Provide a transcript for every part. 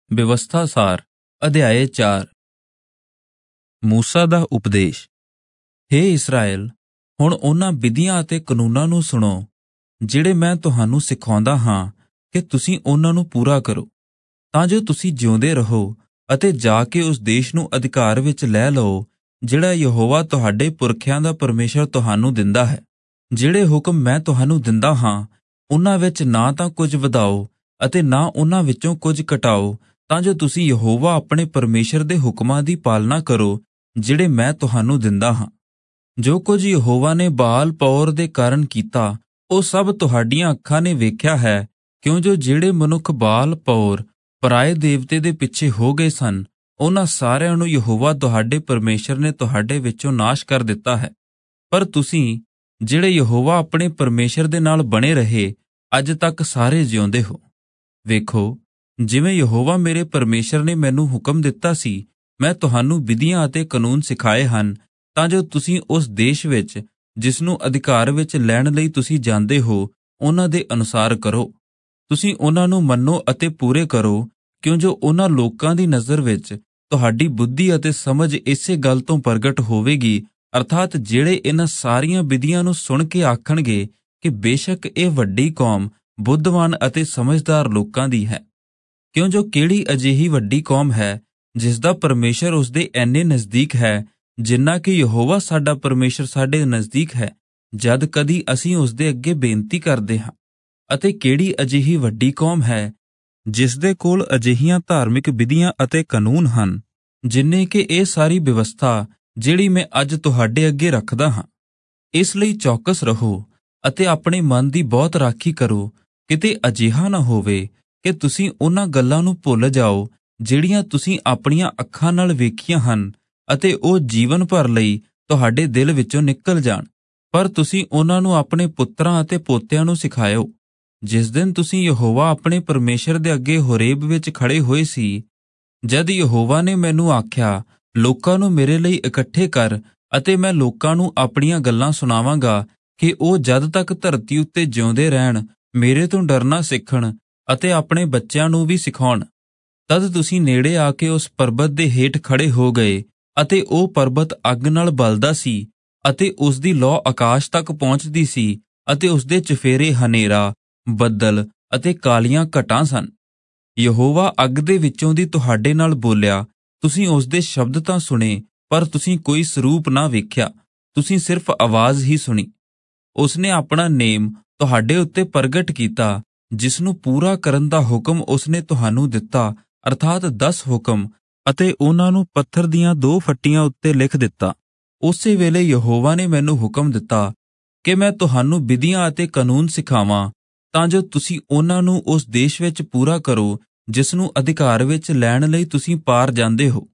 ਵਿਵਸਥਾ ਸਾਰ ਅਧਿਆਇ 4। ਮੂਸਾ ਦਾ ਉਪਦੇਸ਼। ਹੇ ਇਸਰਾਏਲ, ਹੁਣ ਉਹਨਾਂ ਵਿਧੀਆਂ ਅਤੇ ਕਾਨੂੰਨਾਂ ਨੂੰ ਸੁਣੋ ਜਿਹੜੇ ਮੈਂ ਤੁਹਾਨੂੰ ਸਿਖਾਉਂਦਾ ਹਾਂ ਕਿ ਤੁਸੀਂ ਉਹਨਾਂ ਨੂੰ ਪੂਰਾ ਕਰੋ, ਤਾਂ ਜੋ ਤੁਸੀਂ ਜਿਉਂਦੇ ਰਹੋ ਅਤੇ ਜਾ ਕੇ ਉਸ ਦੇਸ਼ ਨੂੰ ਅਧਿਕਾਰ ਵਿੱਚ ਲੈ ਲਓ ਜਿਹੜਾ ਯਹੋਵਾ ਤੁਹਾਡੇ ਪੁਰਖਿਆਂ ਦਾ ਪਰਮੇਸ਼ਰ ਤੁਹਾਨੂੰ ਦਿੰਦਾ ਹੈ। ਜਿਹੜੇ ਹੁਕਮ ਮੈਂ ਤੁਹਾਨੂੰ ਦਿੰਦਾ ਹਾਂ ਉਹਨਾਂ ਵਿੱਚ ਨਾ ਤਾਂ ਕੁਝ ਵਧਾਓ ਅਤੇ ਨਾ ਉਹਨਾਂ ਵਿੱਚੋਂ ਕੁਝ ਘਟਾਓ, ਤਾਂ ਜੋ ਤੁਸੀਂ ਯਹੋਵਾ ਆਪਣੇ ਪਰਮੇਸ਼ਰ ਦੇ ਹੁਕਮਾਂ ਦੀ ਪਾਲਣਾ ਕਰੋ ਜਿਹੜੇ ਮੈਂ ਤੁਹਾਨੂੰ ਦਿੰਦਾ ਹਾਂ। ਜੋ ਕੁਝ ਯਹੋਵਾ ਨੇ ਬਾਲ ਪੌਰ ਦੇ ਕਾਰਨ ਕੀਤਾ ਉਹ ਸਭ ਤੁਹਾਡੀਆਂ ਅੱਖਾਂ ਨੇ ਵੇਖਿਆ ਹੈ, ਕਿਉਂ ਜੋ ਜਿਹੜੇ ਮਨੁੱਖ ਬਾਲ ਪੌਰ ਪਰਾਏ ਦੇਵਤੇ ਦੇ ਪਿੱਛੇ ਹੋ ਗਏ ਸਨ, ਉਹਨਾਂ ਸਾਰਿਆਂ ਨੂੰ ਯਹੋਵਾ ਤੁਹਾਡੇ ਪਰਮੇਸ਼ਰ ਨੇ ਤੁਹਾਡੇ ਵਿੱਚੋਂ ਨਾਸ਼ ਕਰ ਦਿੱਤਾ ਹੈ। ਪਰ ਤੁਸੀਂ ਜਿਹੜੇ ਯਹੋਵਾ ਆਪਣੇ ਪਰਮੇਸ਼ਰ ਦੇ ਨਾਲ ਬਣੇ ਰਹੇ ਅੱਜ ਤੱਕ ਸਾਰੇ ਜਿਉਂਦੇ ਹੋ। ਵੇਖੋ, ਜਿਵੇਂ ਯਹੋਵਾ ਮੇਰੇ ਪਰਮੇਸ਼ਰ ਨੇ ਮੈਨੂੰ ਹੁਕਮ ਦਿੱਤਾ ਸੀ, ਮੈਂ ਤੁਹਾਨੂੰ ਵਿਧੀਆਂ ਅਤੇ ਕਾਨੂੰਨ ਸਿਖਾਏ ਹਨ, ਤਾਂ ਜੋ ਤੁਸੀਂ ਉਸ ਦੇਸ਼ ਵਿੱਚ ਜਿਸ ਨੂੰ ਅਧਿਕਾਰ ਵਿੱਚ ਲੈਣ ਲਈ ਤੁਸੀਂ ਜਾਂਦੇ ਹੋ ਉਹਨਾਂ ਦੇ ਅਨੁਸਾਰ ਕਰੋ। ਤੁਸੀਂ ਉਹਨਾਂ ਨੂੰ ਮੰਨੋ ਅਤੇ ਪੂਰੇ ਕਰੋ, ਕਿਉਂ ਜੋ ਉਹਨਾਂ ਲੋਕਾਂ ਦੀ ਨਜ਼ਰ ਵਿੱਚ ਤੁਹਾਡੀ ਬੁੱਧੀ ਅਤੇ ਸਮਝ ਇਸੇ ਗੱਲ ਤੋਂ ਪ੍ਰਗਟ ਹੋਵੇਗੀ, ਅਰਥਾਤ ਜਿਹੜੇ ਇਹਨਾਂ ਸਾਰੀਆਂ ਵਿਧੀਆਂ ਨੂੰ ਸੁਣ ਕੇ ਆਖਣਗੇ ਕਿ ਬੇਸ਼ੱਕ ਇਹ ਵੱਡੀ ਕੌਮ ਬੁੱਧਵਾਨ ਅਤੇ ਸਮਝਦਾਰ ਲੋਕਾਂ ਦੀ ਹੈ। ਕਿਉਂ ਜੋ ਕਿਹੜੀ ਅਜਿਹੀ ਵੱਡੀ ਕੌਮ ਹੈ ਜਿਸ ਦਾ ਪਰਮੇਸ਼ਰ ਉਸਦੇ ਐਨੇ ਨਜ਼ਦੀਕ ਹੈ ਜਿੰਨਾ ਕਿ ਯਹੋਵਾ ਸਾਡਾ ਪਰਮੇਸ਼ਰ ਸਾਡੇ ਨਜ਼ਦੀਕ ਹੈ ਜਦ ਕਦੀ ਅਸੀਂ ਉਸਦੇ ਅੱਗੇ ਬੇਨਤੀ ਕਰਦੇ ਹਾਂ। ਅਤੇ ਕਿਹੜੀ ਅਜਿਹੀ ਵੱਡੀ ਕੌਮ ਹੈ ਜਿਸ ਦੇ ਕੋਲ ਅਜਿਹੀਆਂ ਧਾਰਮਿਕ ਵਿਧੀਆਂ ਅਤੇ ਕਾਨੂੰਨ ਹਨ ਜਿੰਨੇ ਕਿ ਇਹ ਸਾਰੀ ਵਿਵਸਥਾ ਜਿਹੜੀ ਮੈਂ ਅੱਜ ਤੁਹਾਡੇ ਅੱਗੇ ਰੱਖਦਾ ਹਾਂ। ਇਸ ਲਈ ਚੌਕਸ ਰਹੋ ਅਤੇ ਆਪਣੇ ਮਨ ਦੀ ਬਹੁਤ ਰਾਖੀ ਕਰੋ, ਕਿਤੇ ਅਜਿਹਾ ਨਾ ਹੋਵੇ ਕਿ ਤੁਸੀਂ ਉਹਨਾਂ ਗੱਲਾਂ ਨੂੰ ਭੁੱਲ ਜਾਓ ਜਿਹੜੀਆਂ ਤੁਸੀਂ ਆਪਣੀਆਂ ਅੱਖਾਂ ਨਾਲ ਵੇਖੀਆਂ ਹਨ ਅਤੇ ਉਹ ਜੀਵਨ ਭਰ ਲਈ ਤੁਹਾਡੇ ਦਿਲ ਵਿੱਚੋਂ ਨਿਕਲ ਜਾਣ, ਪਰ ਤੁਸੀਂ ਉਹਨਾਂ ਨੂੰ ਆਪਣੇ ਪੁੱਤਰਾਂ ਅਤੇ ਪੋਤਿਆਂ ਨੂੰ ਸਿਖਾਇਓ। ਜਿਸ ਦਿਨ ਤੁਸੀਂ ਯਹੋਵਾ ਆਪਣੇ ਪਰਮੇਸ਼ਰ ਦੇ ਅੱਗੇ ਹੋਰੇਬ ਵਿੱਚ ਖੜੇ ਹੋਏ ਸੀ, ਜਦ ਯਹੋਵਾ ਨੇ ਮੈਨੂੰ ਆਖਿਆ, ਲੋਕਾਂ ਨੂੰ ਮੇਰੇ ਲਈ ਇਕੱਠੇ ਕਰ ਅਤੇ ਮੈਂ ਲੋਕਾਂ ਨੂੰ ਆਪਣੀਆਂ ਗੱਲਾਂ ਸੁਣਾਵਾਂਗਾ ਕਿ ਉਹ ਜਦ ਤੱਕ ਧਰਤੀ ਉੱਤੇ ਜਿਉਂਦੇ ਰਹਿਣ ਮੇਰੇ ਤੋਂ ਡਰਨਾ ਸਿੱਖਣ ਅਤੇ ਆਪਣੇ ਬੱਚਿਆਂ ਨੂੰ ਵੀ ਸਿਖਾਉਣ। ਤਦ ਤੁਸੀਂ ਨੇੜੇ ਆ ਕੇ ਉਸ ਪਰਬਤ ਦੇ ਹੇਠ ਖੜੇ ਹੋ ਗਏ ਅਤੇ ਉਹ ਪਰਬਤ ਅੱਗ ਨਾਲ ਬਲਦਾ ਸੀ ਅਤੇ ਉਸ ਦੀ ਲੌ ਆਕਾਸ਼ ਤੱਕ ਪਹੁੰਚਦੀ ਸੀ ਅਤੇ ਉਸਦੇ ਚੁਫੇਰੇ ਹਨੇਰਾ, ਬੱਦਲ ਅਤੇ ਕਾਲੀਆਂ ਘਟਾਂ ਸਨ। ਯਹੋਵਾ ਅੱਗ ਦੇ ਵਿੱਚੋਂ ਦੀ ਤੁਹਾਡੇ ਨਾਲ ਬੋਲਿਆ, ਤੁਸੀਂ ਉਸਦੇ ਸ਼ਬਦ ਤਾਂ ਸੁਣੇ ਪਰ ਤੁਸੀਂ ਕੋਈ ਸਰੂਪ ਨਾ ਵੇਖਿਆ, ਤੁਸੀਂ ਸਿਰਫ ਆਵਾਜ਼ ਹੀ ਸੁਣੀ। ਉਸਨੇ ਆਪਣਾ ਨੇਮ ਤੁਹਾਡੇ ਉੱਤੇ ਪ੍ਰਗਟ ਕੀਤਾ, ਜਿਸ ਨੂੰ ਪੂਰਾ ਕਰਨ ਦਾ ਹੁਕਮ ਉਸਨੇ ਤੁਹਾਨੂੰ ਦਿੱਤਾ, ਅਰਥਾਤ 10 ਹੁਕਮ, ਅਤੇ ਉਹਨਾਂ ਨੂੰ ਪੱਥਰ ਦੀਆਂ 2 ਫੱਟੀਆਂ ਉੱਤੇ ਲਿਖ ਦਿੱਤਾ। ਉਸੇ ਵੇਲੇ ਯਹੋਵਾ ਨੇ ਮੈਨੂੰ ਹੁਕਮ ਦਿੱਤਾ ਕਿ ਮੈਂ ਤੁਹਾਨੂੰ ਵਿਧੀਆਂ ਅਤੇ ਕਾਨੂੰਨ ਸਿਖਾਵਾਂ, ਤਾਂ ਜੋ ਤੁਸੀਂ ਉਹਨਾਂ ਨੂੰ ਉਸ ਦੇਸ਼ ਵਿੱਚ ਪੂਰਾ ਕਰੋ ਜਿਸ ਨੂੰ ਅਧਿਕਾਰ ਵਿੱਚ ਲੈਣ ਲਈ ਤੁਸੀਂ ਪਾਰ ਜਾਂਦੇ ਹੋ।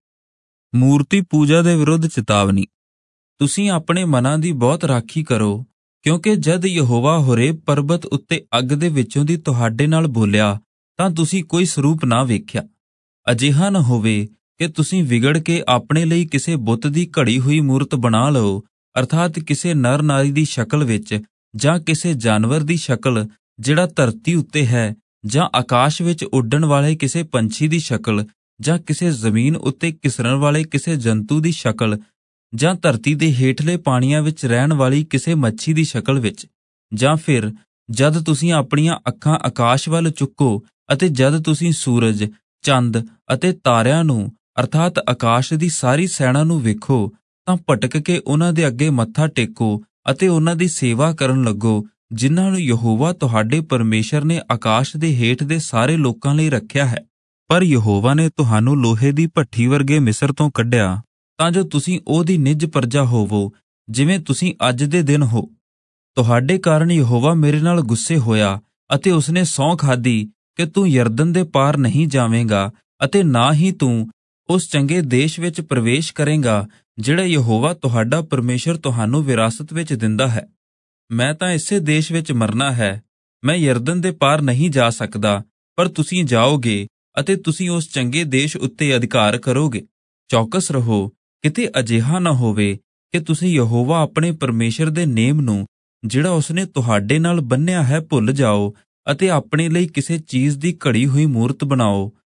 ਮੂਰਤੀ ਪੂਜਾ ਦੇ ਵਿਰੁੱਧ ਚੇਤਾਵਨੀ। ਤੁਸੀਂ ਆਪਣੇ ਮਨਾਂ ਦੀ ਬਹੁਤ ਰਾਖੀ ਕਰੋ, ਕਿਉਂਕਿ ਜਦ ਯਹੋਵਾ ਹੋਰੇਬ ਪਰਬਤ ਉੱਤੇ ਅੱਗ ਦੇ ਵਿੱਚੋਂ ਦੀ ਤੁਹਾਡੇ ਨਾਲ ਬੋਲਿਆ ਤਾਂ ਤੁਸੀਂ ਕੋਈ ਸਰੂਪ ਨਾ ਵੇਖਿਆ। ਅਜਿਹਾ ਨਾ ਹੋਵੇ ਕਿ ਤੁਸੀਂ ਵਿਗੜ ਕੇ ਆਪਣੇ ਲਈ ਕਿਸੇ ਬੁੱਤ ਦੀ ਘੜੀ ਹੋਈ ਮੂਰਤ ਬਣਾ ਲਓ, ਅਰਥਾਤ ਕਿਸੇ ਨਰ ਨਾਰੀ ਦੀ ਸ਼ਕਲ ਵਿੱਚ ਜਾਂ ਕਿਸੇ ਜਾਨਵਰ ਦੀ ਸ਼ਕਲ ਜਿਹੜਾ ਧਰਤੀ ਉੱਤੇ ਹੈ, ਜਾਂ ਆਕਾਸ਼ ਵਿੱਚ ਉੱਡਣ ਵਾਲੇ ਕਿਸੇ ਪੰਛੀ ਦੀ ਸ਼ਕਲ, ਜਾਂ ਕਿਸੇ ਜ਼ਮੀਨ ਉੱਤੇ ਘਿਸਰਨ ਵਾਲੇ ਕਿਸੇ ਜੰਤੂ ਦੀ ਸ਼ਕਲ, ਜਾਂ ਧਰਤੀ ਦੇ ਹੇਠਲੇ ਪਾਣੀਆਂ ਵਿੱਚ ਰਹਿਣ ਵਾਲੀ ਕਿਸੇ ਮੱਛੀ ਦੀ ਸ਼ਕਲ ਵਿੱਚ। ਜਾਂ ਫਿਰ ਜਦ ਤੁਸੀਂ ਆਪਣੀਆਂ ਅੱਖਾਂ ਆਕਾਸ਼ ਵੱਲ ਚੁੱਕੋ ਅਤੇ ਜਦ ਤੁਸੀਂ ਸੂਰਜ, ਚੰਦ ਅਤੇ ਤਾਰਿਆਂ ਨੂੰ ਅਰਥਾਤ ਆਕਾਸ਼ ਦੀ ਸਾਰੀ ਸੈਨਾ ਨੂੰ ਵੇਖੋ, ਤਾਂ ਭਟਕ ਕੇ ਉਹਨਾਂ ਦੇ ਅੱਗੇ ਮੱਥਾ ਟੇਕੋ ਅਤੇ ਉਹਨਾਂ ਦੀ ਸੇਵਾ ਕਰਨ ਲੱਗੋ, ਜਿਨ੍ਹਾਂ ਨੂੰ ਯਹੋਵਾ ਤੁਹਾਡੇ ਪਰਮੇਸ਼ਰ ਨੇ ਆਕਾਸ਼ ਦੇ ਹੇਠ ਦੇ ਸਾਰੇ ਲੋਕਾਂ ਲਈ ਰੱਖਿਆ ਹੈ। ਪਰ ਯਹੋਵਾ ਨੇ ਤੁਹਾਨੂੰ ਲੋਹੇ ਦੀ ਭੱਠੀ ਵਰਗੇ ਮਿਸਰ ਤੋਂ ਕੱਢਿਆ, ਤਾਂ ਜੋ ਤੁਸੀਂ ਉਹਦੀ ਨਿੱਜ ਪ੍ਰਜਾ ਹੋਵੋ, ਜਿਵੇਂ ਤੁਸੀਂ ਅੱਜ ਦੇ ਦਿਨ ਹੋ। ਤੁਹਾਡੇ ਕਾਰਨ ਯਹੋਵਾ ਮੇਰੇ ਨਾਲ ਗੁੱਸੇ ਹੋਇਆ ਅਤੇ ਉਸਨੇ ਸਹੁੰ ਖਾਧੀ ਕਿ ਤੂੰ ਯਰਦਨ ਦੇ ਪਾਰ ਨਹੀਂ ਜਾਵੇਂਗਾ ਅਤੇ ਨਾ ਹੀ ਤੂੰ ਉਸ ਚੰਗੇ ਦੇਸ਼ ਵਿੱਚ ਪ੍ਰਵੇਸ਼ ਕਰੇਂਗਾ ਜਿਹੜਾ ਯਹੋਵਾ ਤੁਹਾਡਾ ਪਰਮੇਸ਼ਰ ਤੁਹਾਨੂੰ ਵਿਰਾਸਤ ਵਿੱਚ ਦਿੰਦਾ ਹੈ। ਮੈਂ ਤਾਂ ਇਸੇ ਦੇਸ਼ ਵਿੱਚ ਮਰਨਾ ਹੈ, ਮੈਂ ਯਰਦਨ ਦੇ ਪਾਰ ਨਹੀਂ ਜਾ ਸਕਦਾ, ਪਰ ਤੁਸੀਂ ਜਾਓਗੇ ਅਤੇ ਤੁਸੀਂ ਉਸ ਚੰਗੇ ਦੇਸ਼ ਉੱਤੇ ਅਧਿਕਾਰ ਕਰੋਗੇ। ਚੌਕਸ ਰਹੋ, ਕਿਤੇ ਅਜਿਹਾ ਨਾ ਹੋਵੇ ਕਿ ਤੁਸੀਂ ਯਹੋਵਾ ਆਪਣੇ ਪਰਮੇਸ਼ਰ ਦੇ ਨੇਮ ਨੂੰ ਜਿਹੜਾ ਉਸਨੇ ਤੁਹਾਡੇ ਨਾਲ ਬੰਨ੍ਹਿਆ ਹੈ ਭੁੱਲ ਜਾਓ ਅਤੇ ਆਪਣੇ ਲਈ ਕਿਸੇ ਚੀਜ਼ ਦੀ ਘੜੀ ਹੋਈ ਮੂਰਤ ਬਣਾਓ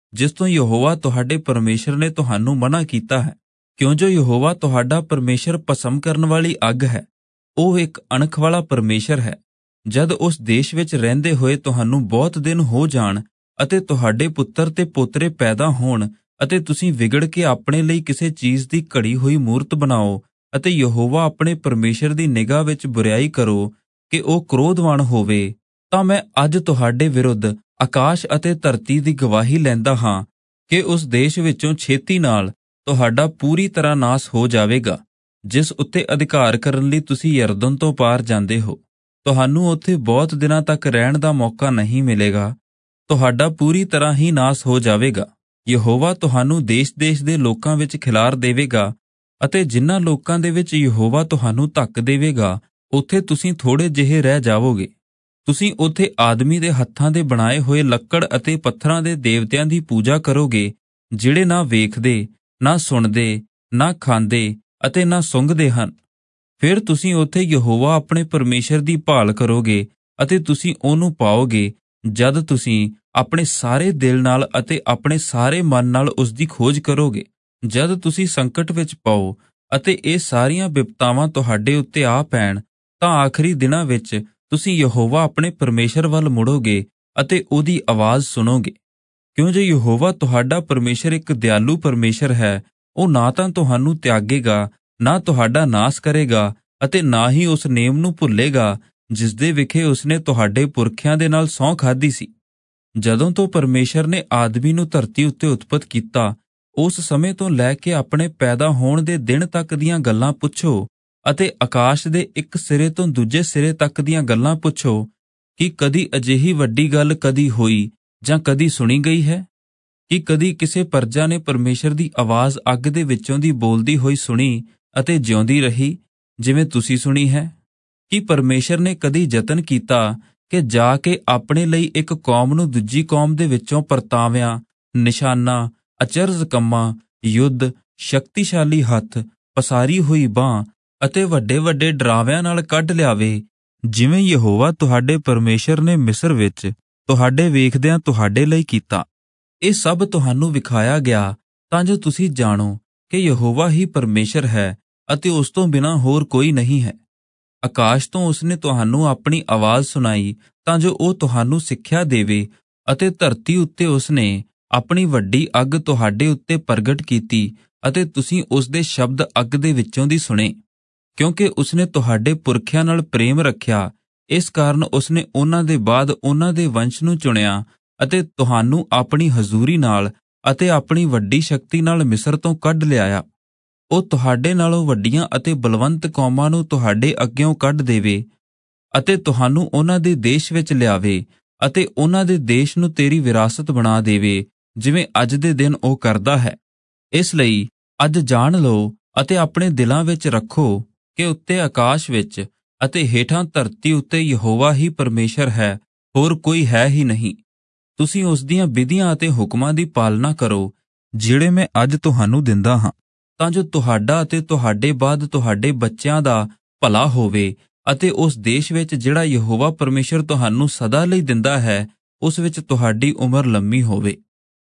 ਜਿਸ ਤੋਂ ਯਹੋਵਾ ਤੁਹਾਡੇ ਪਰਮੇਸ਼ਰ ਨੇ ਤੁਹਾਨੂੰ ਮਨਾ ਕੀਤਾ ਹੈ, ਕਿਉਂ ਜੋ ਯਹੋਵਾ ਤੁਹਾਡਾ ਪਰਮੇਸ਼ਰ ਭਸਮ ਕਰਨ ਵਾਲੀ ਅੱਗ ਹੈ। ਉਹ ਇੱਕ ਅਣਖ ਵਾਲਾ ਪਰਮੇਸ਼ਰ ਹੈ। ਜਦ ਉਸ ਦੇਸ਼ ਵਿੱਚ ਰਹਿੰਦੇ ਹੋਏ ਤੁਹਾਨੂੰ ਬਹੁਤ ਦਿਨ ਹੋ ਜਾਣ ਅਤੇ ਤੁਹਾਡੇ ਪੁੱਤਰ ਤੇ ਪੋਤਰੇ ਪੈਦਾ ਹੋਣ ਅਤੇ ਤੁਸੀਂ ਵਿਗੜ ਕੇ ਆਪਣੇ ਲਈ ਕਿਸੇ ਚੀਜ਼ ਦੀ ਘੜੀ ਹੋਈ ਮੂਰਤ ਬਣਾਓ ਅਤੇ ਯਹੋਵਾ ਆਪਣੇ ਪਰਮੇਸ਼ਰ ਦੀ ਨਿਗਾਹ ਵਿੱਚ ਬੁਰਿਆਈ ਕਰੋ ਕਿ ਉਹ ਕ੍ਰੋਧਵਾਨ ਹੋਵੇ, ਤਾਂ ਮੈਂ ਅੱਜ ਤੁਹਾਡੇ ਵਿਰੁੱਧ ਆਕਾਸ਼ ਅਤੇ ਧਰਤੀ ਦੀ ਗਵਾਹੀ ਲੈਂਦਾ ਹਾਂ ਕਿ ਉਸ ਦੇਸ਼ ਵਿੱਚੋਂ ਛੇਤੀ ਨਾਲ ਤੁਹਾਡਾ ਪੂਰੀ ਤਰ੍ਹਾਂ ਨਾਸ ਹੋ ਜਾਵੇਗਾ, ਜਿਸ ਉੱਤੇ ਅਧਿਕਾਰ ਕਰਨ ਲਈ ਤੁਸੀਂ ਯਰਦਨ ਤੋਂ ਪਾਰ ਜਾਂਦੇ ਹੋ। ਤੁਹਾਨੂੰ ਉੱਥੇ ਬਹੁਤ ਦਿਨਾਂ ਤੱਕ ਰਹਿਣ ਦਾ ਮੌਕਾ ਨਹੀਂ ਮਿਲੇਗਾ। ਤੁਹਾਡਾ ਪੂਰੀ ਤਰ੍ਹਾਂ ਹੀ ਨਾਸ ਹੋ ਜਾਵੇਗਾ। ਯਹੋਵਾ ਤੁਹਾਨੂੰ ਦੇਸ਼-ਦੇਸ਼ ਦੇ ਲੋਕਾਂ ਵਿੱਚ ਖਿਲਾਰ ਦੇਵੇਗਾ ਅਤੇ ਜਿਨ੍ਹਾਂ ਲੋਕਾਂ ਦੇ ਵਿੱਚ ਯਹੋਵਾ ਤੁਹਾਨੂੰ ਧੱਕ ਦੇਵੇਗਾ, ਉੱਥੇ ਤੁਸੀਂ ਥੋੜ੍ਹੇ ਜਿਹੇ ਰਹਿ ਜਾਵੋਗੇ। ਤੁਸੀਂ ਉੱਥੇ ਆਦਮੀ ਦੇ ਹੱਥਾਂ ਦੇ ਬਣਾਏ ਹੋਏ ਲੱਕੜ ਅਤੇ ਪੱਥਰਾਂ ਦੇ ਦੇਵਤਿਆਂ ਦੀ ਪੂਜਾ ਕਰੋਗੇ, ਜਿਹੜੇ ਨਾ ਵੇਖਦੇ, ਨਾ ਸੁਣਦੇ, ਨਾ ਖਾਂਦੇ ਅਤੇ ਨਾ ਸੁੰਘਦੇ ਹਨ। ਫਿਰ ਤੁਸੀਂ ਉੱਥੇ ਯਹੋਵਾ ਆਪਣੇ ਪਰਮੇਸ਼ਰ ਦੀ ਭਾਲ ਕਰੋਗੇ ਅਤੇ ਤੁਸੀਂ ਉਹਨੂੰ ਪਾਓਗੇ, ਜਦ ਤੁਸੀਂ ਆਪਣੇ ਸਾਰੇ ਦਿਲ ਨਾਲ ਅਤੇ ਆਪਣੇ ਸਾਰੇ ਮਨ ਨਾਲ ਉਸ ਦੀ ਖੋਜ ਕਰੋਗੇ। ਜਦ ਤੁਸੀਂ ਸੰਕਟ ਵਿੱਚ ਪਾਓ ਅਤੇ ਇਹ ਸਾਰੀਆਂ ਬਿਪਤਾਵਾਂ ਤੁਹਾਡੇ ਉੱਤੇ ਆ ਪੈਣ, ਤਾਂ ਆਖਰੀ ਦਿਨਾਂ ਵਿੱਚ ਤੁਸੀਂ ਯਹੋਵਾ ਆਪਣੇ ਪਰਮੇਸ਼ਰ ਵੱਲ ਮੁੜੋਗੇ ਅਤੇ ਉਹਦੀ ਆਵਾਜ਼ ਸੁਣੋਗੇ। ਕਿਉਂ ਜੋ ਯਹੋਵਾ ਤੁਹਾਡਾ ਪਰਮੇਸ਼ਰ ਇੱਕ ਦਿਆਲੂ ਪਰਮੇਸ਼ਰ ਹੈ। ਉਹ ਨਾ ਤਾਂ ਤੁਹਾਨੂੰ ਤਿਆਗੇਗਾ, ਨਾ ਤੁਹਾਡਾ ਨਾਸ ਕਰੇਗਾ ਅਤੇ ਨਾ ਹੀ ਉਸ ਨੇਮ ਨੂੰ ਭੁੱਲੇਗਾ ਜਿਸ ਦੇ ਵਿਖੇ ਉਸਨੇ ਤੁਹਾਡੇ ਪੁਰਖਿਆਂ ਦੇ ਨਾਲ ਸਹੁੰ ਖਾਧੀ ਸੀ। ਜਦੋਂ ਤੋਂ ਪਰਮੇਸ਼ਰ ਨੇ ਆਦਮੀ ਨੂੰ ਧਰਤੀ ਉੱਤੇ ਉਤਪਤ ਕੀਤਾ, ਉਸ ਸਮੇਂ ਤੋਂ ਲੈ ਕੇ ਆਪਣੇ ਪੈਦਾ ਹੋਣ ਦੇ ਦਿਨ ਤੱਕ ਦੀਆਂ ਗੱਲਾਂ ਪੁੱਛੋ ਅਤੇ ਆਕਾਸ਼ ਦੇ ਇੱਕ ਸਿਰੇ ਤੋਂ ਦੂਜੇ ਸਿਰੇ ਤੱਕ ਦੀਆਂ ਗੱਲਾਂ ਪੁੱਛੋ ਕਿ ਕਦੀ ਅਜਿਹੀ ਵੱਡੀ ਗੱਲ ਕਦੀ ਹੋਈ ਜਾਂ ਕਦੀ ਸੁਣੀ ਗਈ ਹੈ? ਕਿ ਕਦੀ ਕਿਸੇ ਪਰਜਾ ਨੇ ਪਰਮੇਸ਼ਰ ਦੀ ਆਵਾਜ਼ ਅੱਗ ਦੇ ਵਿੱਚੋਂ ਦੀ ਬੋਲਦੀ ਹੋਈ ਸੁਣੀ ਅਤੇ ਜਿਉਂਦੀ ਰਹੀ, ਜਿਵੇਂ ਤੁਸੀਂ ਸੁਣੀ ਹੈ? ਕਿ ਪਰਮੇਸ਼ਰ ਨੇ ਕਦੀ ਯਤਨ ਕੀਤਾ ਕਿ ਜਾ ਕੇ ਆਪਣੇ ਲਈ ਇੱਕ ਕੌਮ ਨੂੰ ਦੂਜੀ ਕੌਮ ਦੇ ਵਿੱਚੋਂ ਪਰਤਾਵਿਆਂ, ਨਿਸ਼ਾਨਾਂ, ਅਚਰਜ ਕੰਮਾਂ, ਯੁੱਧ, ਸ਼ਕਤੀਸ਼ਾਲੀ ਹੱਥ, ਪਸਾਰੀ ਹੋਈ ਬਾਂਹ ਅਤੇ ਵੱਡੇ-ਵੱਡੇ ਡਰਾਵਿਆਂ ਨਾਲ ਕੱਢ ਲਿਆਵੇ, ਜਿਵੇਂ ਯਹੋਵਾ ਤੁਹਾਡੇ ਪਰਮੇਸ਼ਰ ਨੇ ਮਿਸਰ ਵਿੱਚ ਤੁਹਾਡੇ ਵੇਖਦਿਆਂ ਤੁਹਾਡੇ ਲਈ ਕੀਤਾ? ਇਹ ਸਭ ਤੁਹਾਨੂੰ ਵਿਖਾਇਆ ਗਿਆ ਤਾਂ ਜੋ ਤੁਸੀਂ ਜਾਣੋ ਕਿ ਯਹੋਵਾ ਹੀ ਪਰਮੇਸ਼ਰ ਹੈ ਅਤੇ ਉਸ ਤੋਂ ਬਿਨਾਂ ਹੋਰ ਕੋਈ ਨਹੀਂ ਹੈ। ਆਕਾਸ਼ ਤੋਂ ਉਸਨੇ ਤੁਹਾਨੂੰ ਆਪਣੀ ਆਵਾਜ਼ ਸੁਣਾਈ ਤਾਂ ਜੋ ਉਹ ਤੁਹਾਨੂੰ ਸਿੱਖਿਆ ਦੇਵੇ ਅਤੇ ਧਰਤੀ ਉੱਤੇ ਉਸਨੇ ਆਪਣੀ ਵੱਡੀ ਅੱਗ ਤੁਹਾਡੇ ਉੱਤੇ ਪ੍ਰਗਟ ਕੀਤੀ ਅਤੇ ਤੁਸੀਂ ਉਸ ਦੇ ਸ਼ਬਦ ਅੱਗ ਦੇ ਵਿੱਚੋਂ ਦੀ ਸੁਣੇ। ਕਿਉਂਕਿ ਉਸਨੇ ਤੁਹਾਡੇ ਪੁਰਖਿਆਂ ਨਾਲ ਪ੍ਰੇਮ ਰੱਖਿਆ, ਇਸ ਕਾਰਨ ਉਸਨੇ ਉਹਨਾਂ ਦੇ ਬਾਅਦ ਉਹਨਾਂ ਦੇ ਵੰਸ਼ ਨੂੰ ਚੁਣਿਆ ਅਤੇ ਤੁਹਾਨੂੰ ਆਪਣੀ ਹਜ਼ੂਰੀ ਨਾਲ ਅਤੇ ਆਪਣੀ ਵੱਡੀ ਸ਼ਕਤੀ ਨਾਲ ਮਿਸਰ ਤੋਂ ਕੱਢ ਲਿਆਇਆ। ਉਹ ਤੁਹਾਡੇ ਨਾਲੋਂ ਵੱਡੀਆਂ ਅਤੇ ਬਲਵੰਤ ਕੌਮਾਂ ਨੂੰ ਤੁਹਾਡੇ ਅੱਗਿਓਂ ਕੱਢ ਦੇਵੇ ਅਤੇ ਤੁਹਾਨੂੰ ਉਹਨਾਂ ਦੇ ਦੇਸ਼ ਵਿੱਚ ਲਿਆਵੇ ਅਤੇ ਉਹਨਾਂ ਦੇ ਦੇਸ਼ ਨੂੰ ਤੇਰੀ ਵਿਰਾਸਤ ਬਣਾ ਦੇਵੇ, ਜਿਵੇਂ ਅੱਜ ਦੇ ਦਿਨ ਉਹ ਕਰਦਾ ਹੈ। ਇਸ ਲਈ ਅੱਜ ਜਾਣ ਲਓ ਅਤੇ ਆਪਣੇ ਦਿਲਾਂ ਵਿੱਚ ਰੱਖੋ ਕਿ ਉੱਤੇ ਆਕਾਸ਼ ਵਿੱਚ ਅਤੇ ਹੇਠਾਂ ਧਰਤੀ ਉੱਤੇ ਯਹੋਵਾ ਹੀ ਪਰਮੇਸ਼ਰ ਹੈ, ਹੋਰ ਕੋਈ ਹੈ ਹੀ ਨਹੀਂ। ਤੁਸੀਂ ਉਸ ਦੀਆਂ ਵਿਧੀਆਂ ਅਤੇ ਹੁਕਮਾਂ ਦੀ ਪਾਲਣਾ ਕਰੋ, ਜਿਹੜੇ ਮੈਂ ਅੱਜ ਤੁਹਾਨੂੰ ਦਿੰਦਾ ਹਾਂ, ਤਾਂ ਜੋ ਤੁਹਾਡਾ ਅਤੇ ਤੁਹਾਡੇ ਬਾਅਦ ਤੁਹਾਡੇ ਬੱਚਿਆਂ ਦਾ ਭਲਾ ਹੋਵੇ ਅਤੇ ਉਸ ਦੇਸ਼ ਵਿੱਚ ਜਿਹੜਾ ਯਹੋਵਾ ਪਰਮੇਸ਼ਰ ਤੁਹਾਨੂੰ ਸਦਾ ਲਈ ਦਿੰਦਾ ਹੈ, ਉਸ ਵਿੱਚ ਤੁਹਾਡੀ ਉਮਰ ਲੰਮੀ ਹੋਵੇ।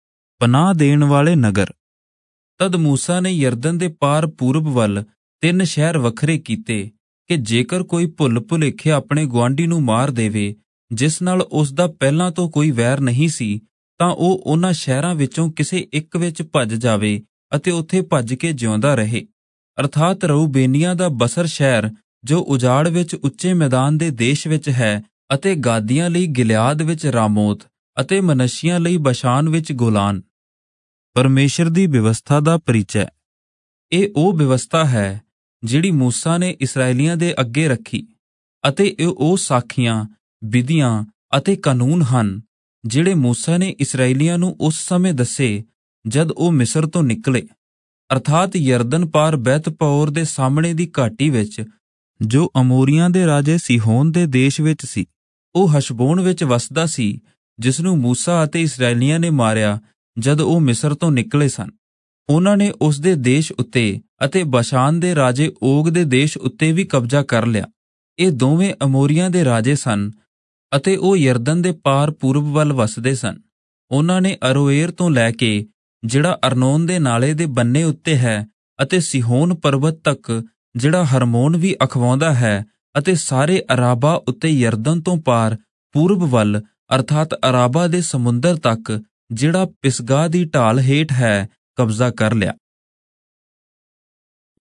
ਪਨਾਹ ਦੇਣ ਵਾਲੇ ਨਗਰ। ਤਦ ਮੂਸਾ ਨੇ ਯਰਦਨ ਦੇ ਪਾਰ ਪੂਰਬ ਵੱਲ 3 ਸ਼ਹਿਰ ਵੱਖਰੇ ਕੀਤੇ ਕਿ ਜੇਕਰ ਕੋਈ ਭੁੱਲ ਭੁਲੇਖੇ ਆਪਣੇ ਗੁਆਂਢੀ ਨੂੰ ਮਾਰ ਦੇਵੇ, ਜਿਸ ਨਾਲ ਉਸ ਦਾ ਪਹਿਲਾਂ ਤੋਂ ਕੋਈ ਵੈਰ ਨਹੀਂ ਸੀ, ਤਾਂ ਉਹ ਉਹਨਾਂ ਸ਼ਹਿਰਾਂ ਵਿੱਚੋਂ ਕਿਸੇ ਇੱਕ ਵਿੱਚ ਭੱਜ ਜਾਵੇ ਅਤੇ ਉੱਥੇ ਭੱਜ ਕੇ ਜਿਉਂਦਾ ਰਹੇ। ਅਰਥਾਤ ਰਊਬੇਨੀਆਂ ਦਾ ਬਸਰ ਸ਼ਹਿਰ, ਜੋ ਉਜਾੜ ਵਿੱਚ ਉੱਚੇ ਮੈਦਾਨ ਦੇ ਦੇਸ਼ ਵਿੱਚ ਹੈ, ਅਤੇ ਗਾਦੀਆਂ ਲਈ ਗਿਲਿਆਦ ਵਿੱਚ ਰਾਮੋਤ ਅਤੇ ਮਨਸ਼ੀਆਂ ਲਈ ਬਸ਼ਾਨ ਵਿੱਚ ਗੋਲਾਨ। ਪਰਮੇਸ਼ਰ ਦੀ ਵਿਵਸਥਾ ਦਾ ਪਰਿਚੈ। ਇਹ ਉਹ ਵਿਵਸਥਾ ਹੈ ਜਿਹੜੀ ਮੂਸਾ ਨੇ ਇਸਰਾਏਲੀਆਂ ਦੇ ਅੱਗੇ ਰੱਖੀ ਅਤੇ ਇਹ ਉਹ ਸਾਖੀਆਂ, ਵਿਧੀਆਂ ਅਤੇ ਕਾਨੂੰਨ ਹਨ ਜਿਹੜੇ ਮੂਸਾ ਨੇ ਇਸਰਾਏਲੀਆਂ ਨੂੰ ਉਸ ਸਮੇਂ ਦੱਸੇ ਜਦ ਉਹ ਮਿਸਰ ਤੋਂ ਨਿਕਲੇ, ਅਰਥਾਤ ਯਰਦਨ ਪਾਰ ਬੈਤ ਪਓਰ ਦੇ ਸਾਹਮਣੇ ਦੀ ਘਾਟੀ ਵਿੱਚ, ਜੋ ਅਮੋਰੀਆਂ ਦੇ ਰਾਜੇ ਸੀਹੋਨ ਦੇ ਦੇਸ਼ ਵਿੱਚ ਸੀ। ਉਹ ਹਸ਼ਬੋਨ ਵਿੱਚ ਵਸਦਾ ਸੀ, ਜਿਸ ਨੂੰ ਮੂਸਾ ਅਤੇ ਇਸਰਾਏਲੀਆਂ ਨੇ ਮਾਰਿਆ ਜਦ ਉਹ ਮਿਸਰ ਤੋਂ ਨਿਕਲੇ ਸਨ। ਉਹਨਾਂ ਨੇ ਉਸ ਦੇ ਦੇਸ਼ ਉੱਤੇ ਅਤੇ ਬਸ਼ਾਨ ਦੇ ਰਾਜੇ ਓਗ ਦੇ ਦੇਸ਼ ਉੱਤੇ ਵੀ ਕਬਜ਼ਾ ਕਰ ਲਿਆ। ਇਹ ਦੋਵੇਂ ਅਮੋਰੀਆਂ ਦੇ ਰਾਜੇ ਸਨ ਅਤੇ ਉਹ ਯਰਦਨ ਦੇ ਪਾਰ ਪੂਰਬ ਵੱਲ ਵਸਦੇ ਸਨ। ਉਹਨਾਂ ਨੇ ਅਰੋਏਰ ਤੋਂ ਲੈ ਕੇ, ਜਿਹੜਾ ਅਰਨੋਨ ਦੇ ਨਾਲੇ ਦੇ ਬੰਨੇ ਉੱਤੇ ਹੈ, ਅਤੇ ਸਿਹੋਨ ਪਰਬਤ ਤੱਕ, ਜਿਹੜਾ ਹਰਮੋਨ ਵੀ ਅਖਵਾਉਂਦਾ ਹੈ, ਅਤੇ ਸਾਰੇ ਅਰਾਬਾ ਉੱਤੇ ਯਰਦਨ ਤੋਂ ਪਾਰ ਪੂਰਬ ਵੱਲ ਅਰਥਾਤ ਅਰਾਬਾ ਦੇ ਸਮੁੰਦਰ ਤੱਕ, ਜਿਹੜਾ ਪਿਸਗਾ ਦੀ ਢਾਲ ਹੇਠ ਹੈ, ਕਬਜ਼ਾ ਕਰ ਲਿਆ।